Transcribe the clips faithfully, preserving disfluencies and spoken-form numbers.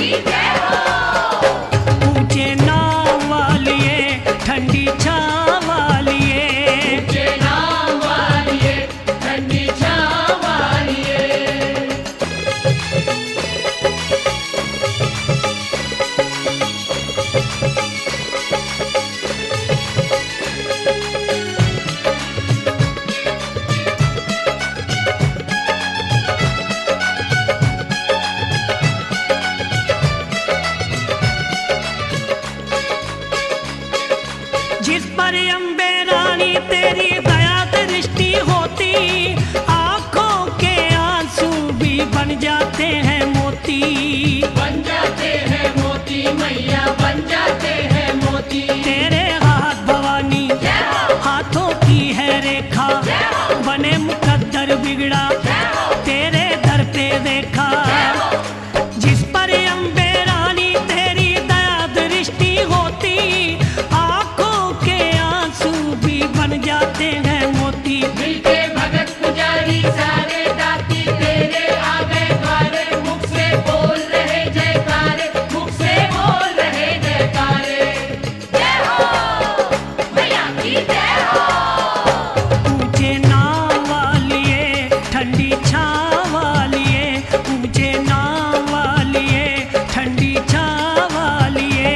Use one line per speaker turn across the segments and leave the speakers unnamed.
की जय हो।
ऊंचे नाम वालिए ठंडी छांव वालिए,
ऊंचे नाम वालिए ठंडी छांव वालिए।
जिस पर अम्बे रानी तेरी दया दृष्टि होती, आंखों के आंसू भी बन जाते हैं मोती।
बन जाते हैं मोती मैया, बन जाते हैं मोती।
तेरे हाथ भवानी हाथों की है रेखा, बने मुकद्दर बिगड़ा तेरे दर पे देखा। जिस पर अम्बे रानी तेरी दया दृष्टि होती, आंखों के आंसू भी बन जाते हैं मोती।
मिलके भगत पुजारी सारे दाती तेरे आ गए द्वारे, मुख से बोल रहे जयकारे, मुख से बोल रहे जयकारे। जय हो मैया की जय हो।
ऊंचे नाम वालिए ठंडी छांव वालिए, ऊंचे नाम वालिए ठंडी छांव वालिए।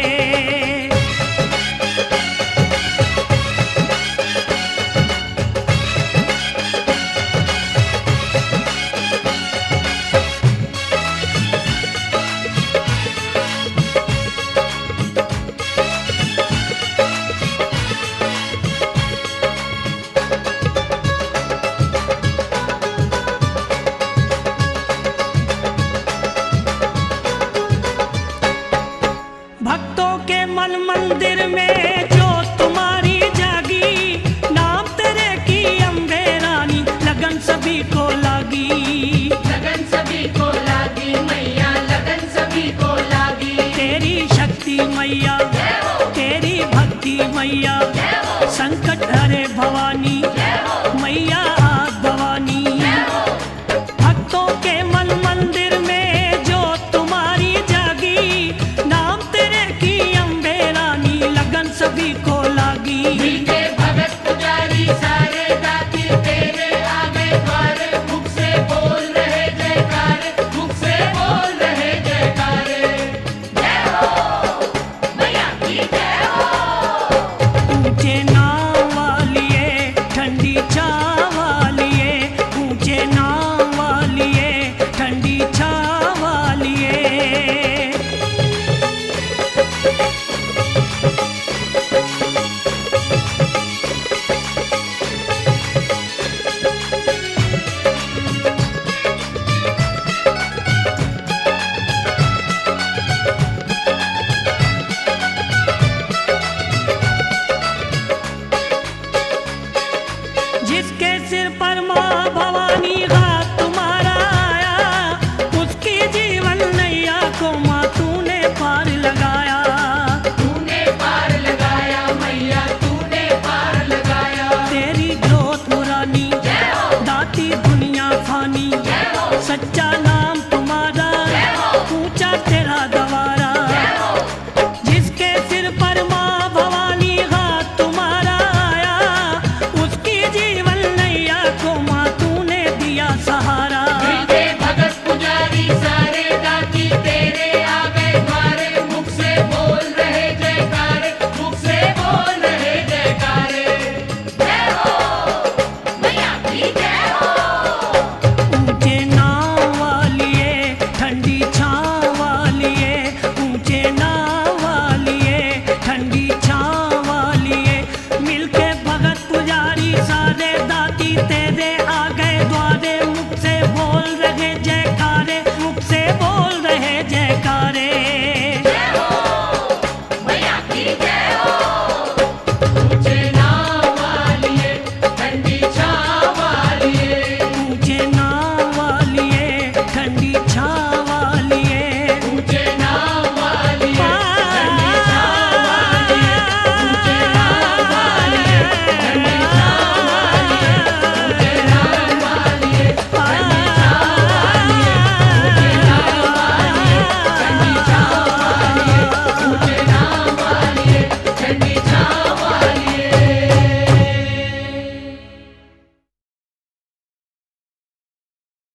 भक्तों के मन मंदिर में जो तुम्हारी जागी, नाम तेरे की अम्बे रानी लगन सभी को लागी।
लगन सभी को लागी मैया, लगन सभी को लागी।
तेरी शक्ति मैया, तेरी भक्ति मैया, संकट हरे भवानी मैया आग भवानी। भक्तों के मन मंदिर में जो तुम्हारी जागी, नाम तेरे की अम्बे रानी लगन सभी को लागी।
मिलके भगत पुजारी सारे दाती तेरे आ गए द्वारे, मुख से बोल रहे जयकारे, मुख से बोल रहे जयकारे। जय हो मैया की जय हो।
ऊंचे नाम वालिए ठंडी छांव वालिए, ऊंचे नाम वालिए ठंडी छांव वालिए। जिसके सिर पर माँ भवानी हाथ तुम्हारा आया, उसकी जीवन नैया को माँ तूने पार लगाया।
तूने पार लगाया मैया, तूने पार लगाया।
तेरी जोत मुरानी दाती दुनिया फानी, सच्चा नाम तुम्हारा ऊंचा तेरा दवारा।